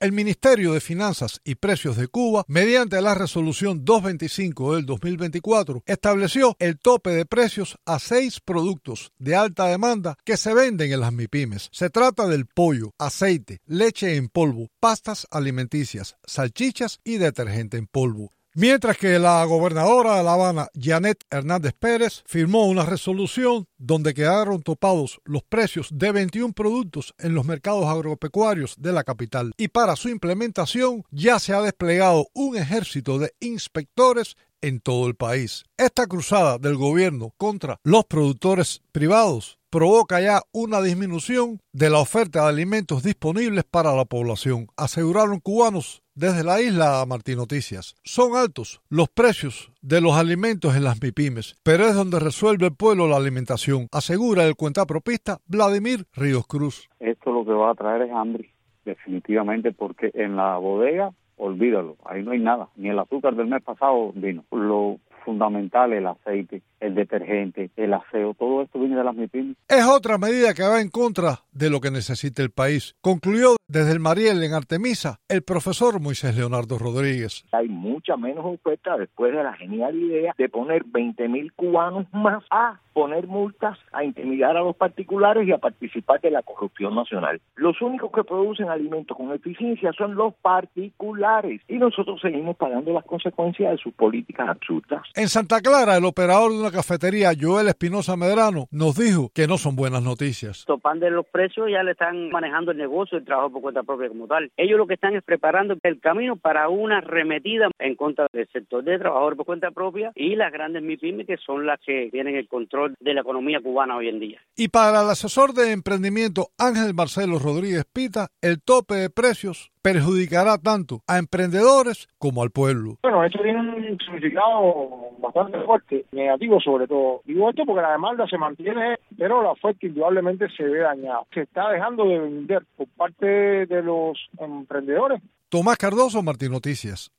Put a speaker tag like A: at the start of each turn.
A: El Ministerio de Finanzas y Precios de Cuba, mediante la resolución 225 del 2024, estableció el tope de precios a 6 productos de alta demanda que se venden en las MIPYMES. Se trata del pollo, aceite, leche en polvo, pastas alimenticias, salchichas y detergente en polvo. Mientras que la gobernadora de La Habana, Janet Hernández Pérez, firmó una resolución donde quedaron topados los precios de 21 productos en los mercados agropecuarios de la capital. Y para su implementación ya se ha desplegado un ejército de inspectores en todo el país. Esta cruzada del gobierno contra los productores privados provoca ya una disminución de la oferta de alimentos disponibles para la población, aseguraron cubanos desde la isla Martín Noticias. Son altos los precios de los alimentos en las MIPYMES, pero es donde resuelve el pueblo la alimentación, asegura el cuentapropista Vladimir Ríos Cruz.
B: Esto lo que va a traer es hambre, definitivamente, porque en la bodega, olvídalo, ahí no hay nada, ni el azúcar del mes pasado vino. Lo fundamental, el aceite, el detergente, el aseo, todo esto viene de las MIPYMES.
A: Es otra medida que va en contra de lo que necesita el país, concluyó desde el Mariel en Artemisa el profesor Moisés Leonardo Rodríguez.
C: Hay mucha menos oferta después de la genial idea de poner 20,000 cubanos más a poner multas, a intimidar a los particulares y a participar de la corrupción nacional. Los únicos que producen alimentos con eficiencia son los particulares y nosotros seguimos pagando las consecuencias de sus políticas absurdas.
A: En Santa Clara, el operador de una cafetería, Joel Espinosa Medrano, nos dijo que no son buenas noticias.
D: Topando los precios, ya le están manejando el negocio, el trabajo por cuenta propia como tal. Ellos lo que están es preparando el camino para una arremetida en contra del sector de trabajadores por cuenta propia y las grandes MIPYMES, que son las que tienen el control de la economía cubana hoy en día.
A: Y para el asesor de emprendimiento Ángel Marcelo Rodríguez Pita, el tope de precios perjudicará tanto a emprendedores como al pueblo.
E: Bueno, esto tiene un significado bastante fuerte, negativo sobre todo. Digo esto porque la demanda se mantiene, pero la oferta indudablemente se ve dañada. Se está dejando de vender por parte de los emprendedores.
A: Tomás Cardoso, Martín Noticias.